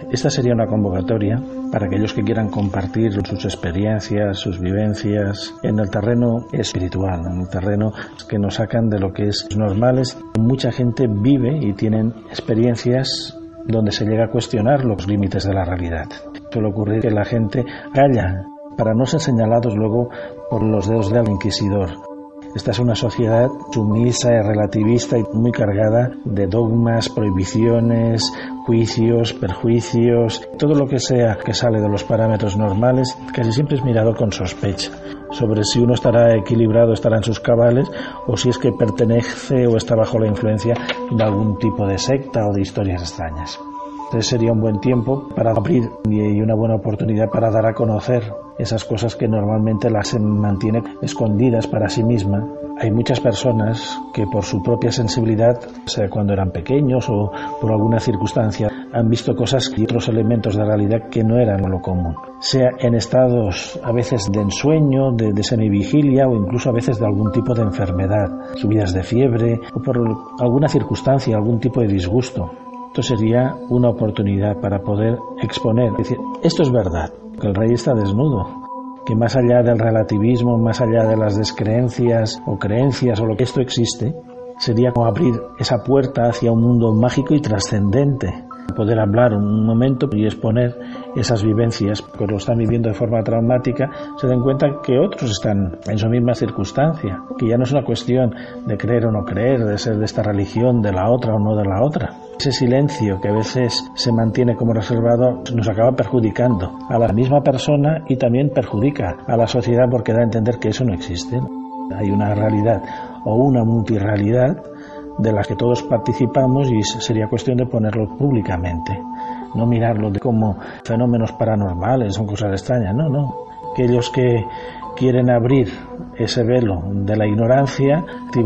Esta sería una convocatoria para aquellos que quieran compartir sus experiencias, sus vivencias en el terreno espiritual, en el terreno que nos sacan de lo que es normales. Mucha gente vive y tienen experiencias donde se llega a cuestionar los límites de la realidad. Suele ocurrir que la gente calla para no ser señalados luego por los dedos del inquisidor. Esta es una sociedad sumisa y relativista y muy cargada de dogmas, prohibiciones, juicios, perjuicios. Todo lo que sea que sale de los parámetros normales casi siempre es mirado con sospecha sobre si uno estará equilibrado, estará en sus cabales, o si es que pertenece o está bajo la influencia de algún tipo de secta o de historias extrañas. Entonces sería un buen tiempo para abrir y una buena oportunidad para dar a conocer esas cosas que normalmente las se mantienen escondidas para sí misma. Hay muchas personas que por su propia sensibilidad, sea cuando eran pequeños o por alguna circunstancia, han visto cosas y otros elementos de realidad que no eran lo común. Sea en estados a veces de ensueño, de semivigilia o incluso a veces de algún tipo de enfermedad, subidas de fiebre o por alguna circunstancia, algún tipo de disgusto. Esto sería una oportunidad para poder exponer, es decir, esto es verdad, que el rey está desnudo, que más allá del relativismo, más allá de las descreencias o creencias o lo que esto existe, sería como abrir esa puerta hacia un mundo mágico y trascendente, poder hablar un momento y exponer esas vivencias, que lo están viviendo de forma traumática, se den cuenta que otros están en su misma circunstancia, que ya no es una cuestión de creer o no creer, de ser de esta religión, de la otra o no de la otra. Ese silencio que a veces se mantiene como reservado nos acaba perjudicando a la misma persona y también perjudica a la sociedad porque da a entender que eso no existe. Hay una realidad o una multirrealidad de la que todos participamos y sería cuestión de ponerlo públicamente, no mirarlo como fenómenos paranormales, son cosas extrañas, no. Aquellos que quieren abrir ese velo de la ignorancia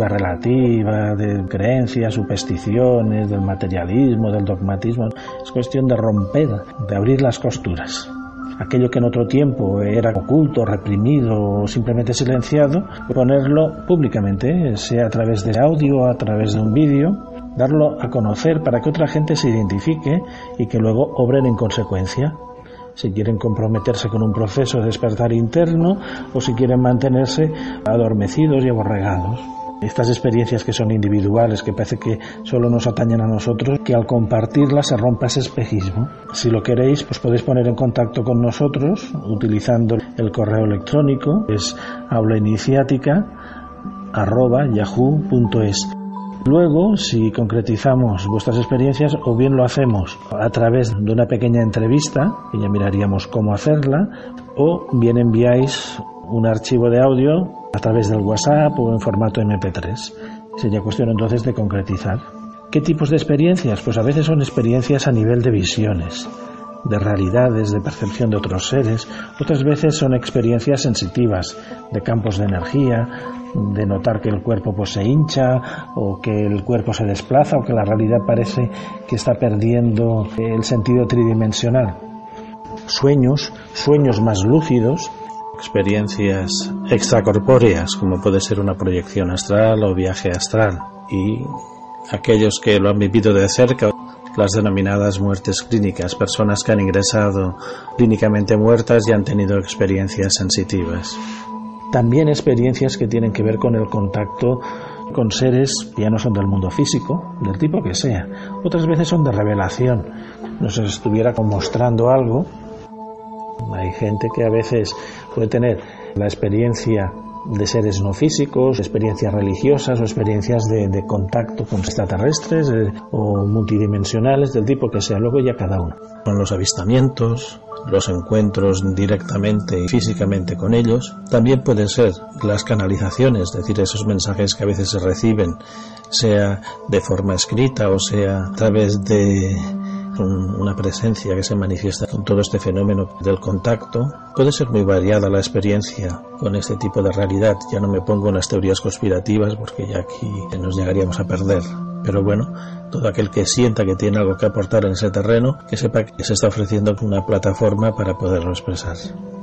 relativa, de creencias, supersticiones, del materialismo, del dogmatismo, es cuestión de romper, de abrir las costuras. Aquello que en otro tiempo era oculto, reprimido o simplemente silenciado, ponerlo públicamente, sea a través de audio, a través de un vídeo, darlo a conocer para que otra gente se identifique y que luego obren en consecuencia. Si quieren comprometerse con un proceso de despertar interno o si quieren mantenerse adormecidos y aborregados. Estas experiencias que son individuales, que parece que solo nos atañen a nosotros, que al compartirlas se rompa ese espejismo. Si lo queréis, pues podéis poner en contacto con nosotros utilizando el correo electrónico, es hablainiciática@yahoo.es. Luego, si concretizamos vuestras experiencias, o bien lo hacemos a través de una pequeña entrevista, que ya miraríamos cómo hacerla, o bien enviáis un archivo de audio a través del WhatsApp o en formato MP3. Sería cuestión entonces de concretizar. ¿Qué tipos de experiencias? Pues a veces son experiencias a nivel de visiones, de realidades, de percepción de otros seres. Otras veces son experiencias sensitivas, de campos de energía, de notar que el cuerpo pues se hincha o que el cuerpo se desplaza o que la realidad parece que está perdiendo el sentido tridimensional. Sueños más lúcidos, experiencias extracorpóreas como puede ser una proyección astral o viaje astral, y aquellos que lo han vivido de cerca, las denominadas muertes clínicas, personas que han ingresado clínicamente muertas y han tenido experiencias sensitivas. También experiencias que tienen que ver con el contacto con seres que ya no son del mundo físico, del tipo que sea. Otras veces son de revelación, nos estuviera mostrando algo. Hay gente que a veces puede tener la experiencia de seres no físicos, experiencias religiosas o experiencias de contacto con extraterrestres o multidimensionales, del tipo que sea, luego ya cada uno. Con los avistamientos, los encuentros directamente y físicamente con ellos, también pueden ser las canalizaciones, es decir, esos mensajes que a veces se reciben, sea de forma escrita o sea a través de una presencia que se manifiesta con todo este fenómeno del contacto. Puede ser muy variada la experiencia con este tipo de realidad. Ya no me pongo en las teorías conspirativas porque ya aquí nos llegaríamos a perder. Pero bueno, todo aquel que sienta que tiene algo que aportar en ese terreno, que sepa que se está ofreciendo una plataforma para poderlo expresar.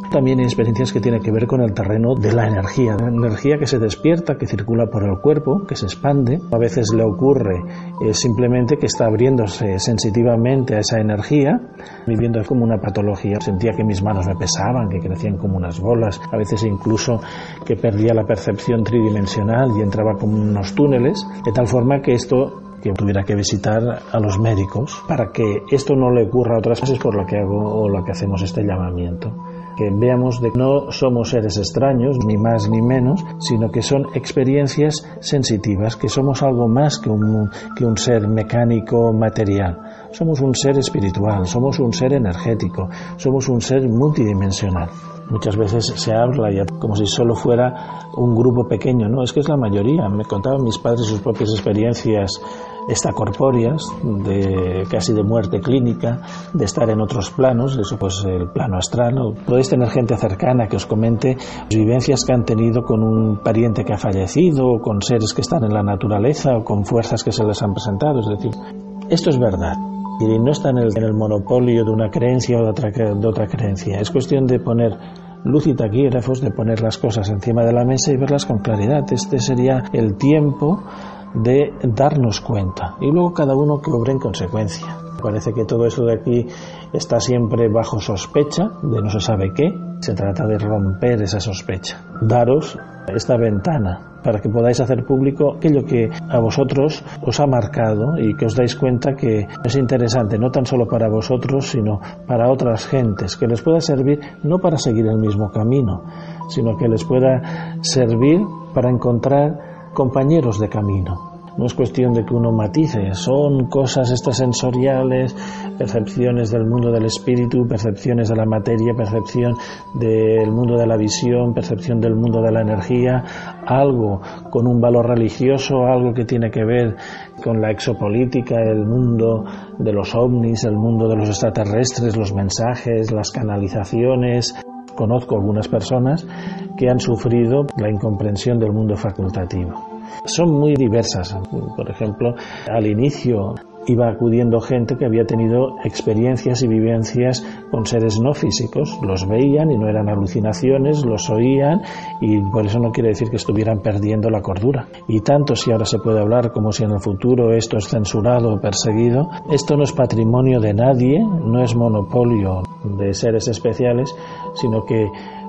También hay experiencias que tienen que ver con el terreno de la energía que se despierta, que circula por el cuerpo, que se expande. A veces le ocurre simplemente que está abriéndose sensitivamente a esa energía, viviendo como una patología. Sentía que mis manos me pesaban, que crecían como unas bolas, a veces incluso que perdía la percepción tridimensional y entraba como en unos túneles, de tal forma que tuviera que visitar a los médicos para que esto no le ocurra a otras veces, por lo que hago o lo que hacemos este llamamiento. Que veamos de que no somos seres extraños, ni más ni menos, sino que son experiencias sensitivas, que somos algo más que un ser mecánico material. Somos un ser espiritual, somos un ser energético, somos un ser multidimensional. Muchas veces se habla ya como si solo fuera un grupo pequeño, ¿no? Es que es la mayoría. Me contaban mis padres sus propias experiencias extracorpóreas, casi de muerte clínica, de estar en otros planos, eso pues el plano astral, ¿no? Podéis tener gente cercana que os comente vivencias que han tenido con un pariente que ha fallecido, o con seres que están en la naturaleza, o con fuerzas que se les han presentado. Es decir, esto es verdad. Y no está en el monopolio de una creencia o de otra creencia. Es cuestión de poner luz y taquígrafos, de poner las cosas encima de la mesa y verlas con claridad. Este sería el tiempo de darnos cuenta. Y luego cada uno que obre en consecuencia. Parece que todo esto de aquí está siempre bajo sospecha de no se sabe qué. Se trata de romper esa sospecha. Daros esta ventana para que podáis hacer público aquello que a vosotros os ha marcado y que os dais cuenta que es interesante no tan solo para vosotros, sino para otras gentes, que les pueda servir no para seguir el mismo camino, sino que les pueda servir para encontrar compañeros de camino. No es cuestión de que uno matice, son cosas estas sensoriales, percepciones del mundo del espíritu, percepciones de la materia, percepción del mundo de la visión, percepción del mundo de la energía, algo con un valor religioso, algo que tiene que ver con la exopolítica, el mundo de los ovnis, el mundo de los extraterrestres, los mensajes, las canalizaciones. Conozco algunas personas que han sufrido la incomprensión del mundo facultativo. Son muy diversas. Por ejemplo, al inicio iba acudiendo gente que había tenido experiencias y vivencias con seres no físicos. Los veían y no eran alucinaciones, los oían, y por eso no quiere decir que estuvieran perdiendo la cordura. Y tanto si ahora se puede hablar como si en el futuro esto es censurado o perseguido, esto no es patrimonio de nadie, no es monopolio de seres especiales, sino que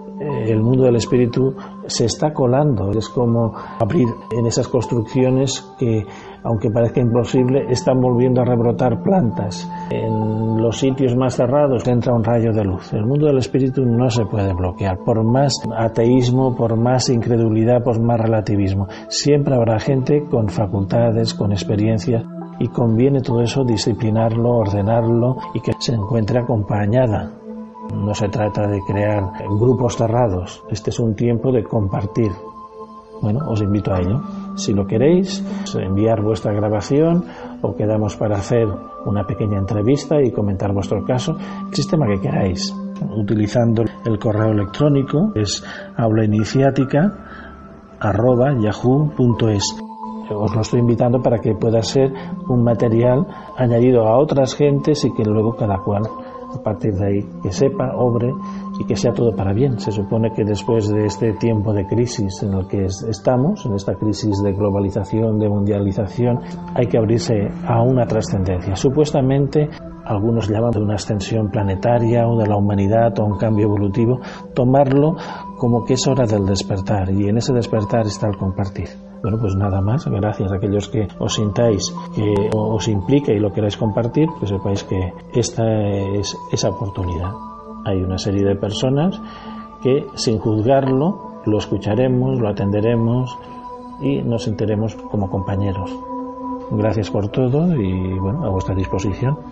el mundo del espíritu se está colando. Es como abrir en esas construcciones que, aunque parezca imposible, están volviendo a rebrotar plantas. En los sitios más cerrados entra un rayo de luz. El mundo del espíritu no se puede bloquear. Por más ateísmo, por más incredulidad, por más relativismo, siempre habrá gente con facultades, con experiencias, y conviene todo eso disciplinarlo, ordenarlo y que se encuentre acompañada. No se trata de crear grupos cerrados. Este es un tiempo de compartir. Bueno, os invito a ello. Si lo queréis, enviar vuestra grabación o quedamos para hacer una pequeña entrevista y comentar vuestro caso, el sistema que queráis. Utilizando el correo electrónico, es aulainiciatica@yahoo.es. Os lo estoy invitando para que pueda ser un material añadido a otras gentes y que luego cada cual, a partir de ahí, que sepa, obre y que sea todo para bien. Se supone que después de este tiempo de crisis en el que estamos, en esta crisis de globalización, de mundialización, hay que abrirse a una trascendencia. Supuestamente, algunos llaman de una ascensión planetaria o de la humanidad o un cambio evolutivo, tomarlo como que es hora del despertar, y en ese despertar está el compartir. Bueno, pues nada más. Gracias a aquellos que os sintáis, que os implica y lo queráis compartir, que sepáis que esta es esa oportunidad. Hay una serie de personas que, sin juzgarlo, lo escucharemos, lo atenderemos y nos sentiremos como compañeros. Gracias por todo y, bueno, a vuestra disposición.